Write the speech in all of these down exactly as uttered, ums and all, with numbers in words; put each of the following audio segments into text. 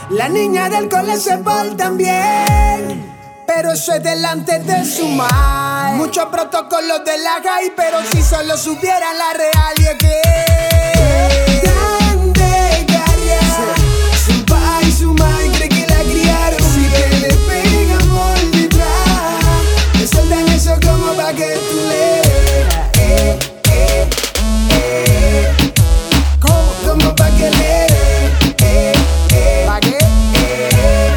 La niña del cole se portan bien, pero eso es delante de su madre. Muchos protocolos de la high, pero si solo supieran la real y es que tan de carria. Su pa y su madre cree que la criaron. Si que le pegan por detrás, le sueltan eso como pa' que tú le eh, eh, eh. Como, como pa' que le eh, eh. ¿Pa' qué? Eh.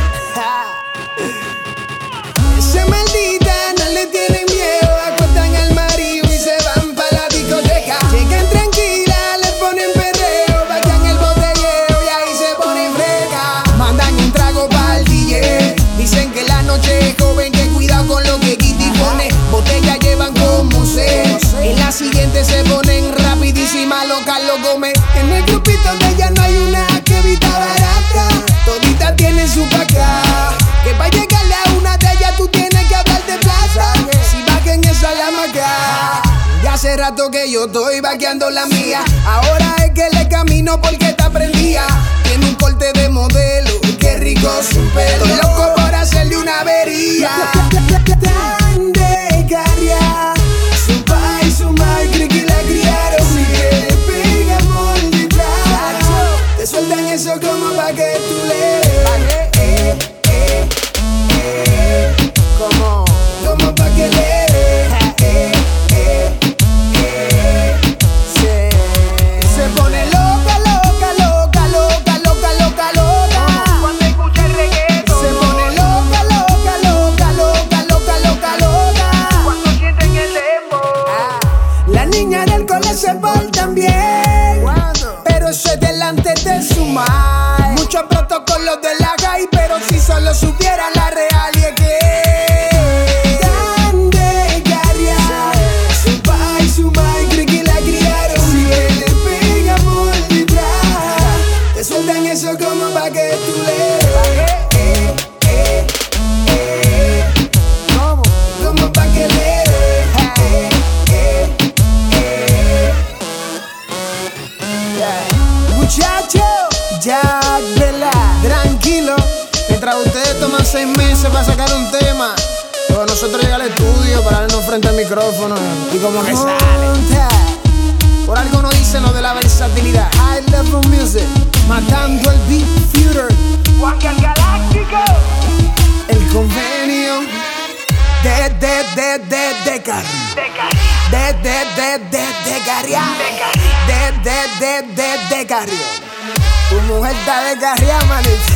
Esa maldita no le tienen miedo, acuestan al marido y se van pa' la discoteca. Llegan tranquilas, le ponen perreo, vayan el botellero y ahí se ponen freca. Mandan un trago pa'l D J, dicen que la noche es joven, que cuidado con lo que Kitty pone. Botella llevan como seis, en la siguiente se ponen rapidísima, loca lo come. En el grupito de ella no hay una que evita barata, toditas tienen su paca. Que pa' llegarle a una de ellas tú tienes que hablar de plata. Si bajen esa la maca. Ya hace rato que yo estoy vaqueando la mía, ahora es que le camino porque está prendida. Tiene un corte de modelo, qué rico su pelo. Estoy loco por hacerle una avería. Tan de carria, su pa y su madre cree que la criaron. Si que le pega por detrás, te sueltan eso como pa' que tú le eh, eh, eh, eh. Como, como pa' que le eh, eh, eh, eh. Se, se pone loca, loca, loca, loca, loca, loca, loca. Cuando escucha el reggaetón, Se pone loca, loca, loca, loca, loca, loca, loca. cuando sienten el dembow. La niña del cole se portan bien, pero eso es delante de su madre. Muchos protocolos de la high, pero si solo supieran la real y es que tan de carria. Su pa y su madre cree que la criaron. Si le pega por detrás, te sueltan eso como pa' que tú le eh, eh, eh. Como, como pa' que le eh, eh, eh. Muchacho, Jack Vela, tranquilo. Mientras ustedes toman seis meses para sacar un tema, luego nosotros llegamos al estudio para darnos frente al micrófono y como que sale. Por algo no dicen lo de la versatilidad. High level music, matando el beat future. Juan Galáctico, El convenio de, de, de, de, de Carri. de cari, De, de, de, de, de Carria. de cari. De, de, de, de, de Carrio. Tu mujer está de Carria, manito.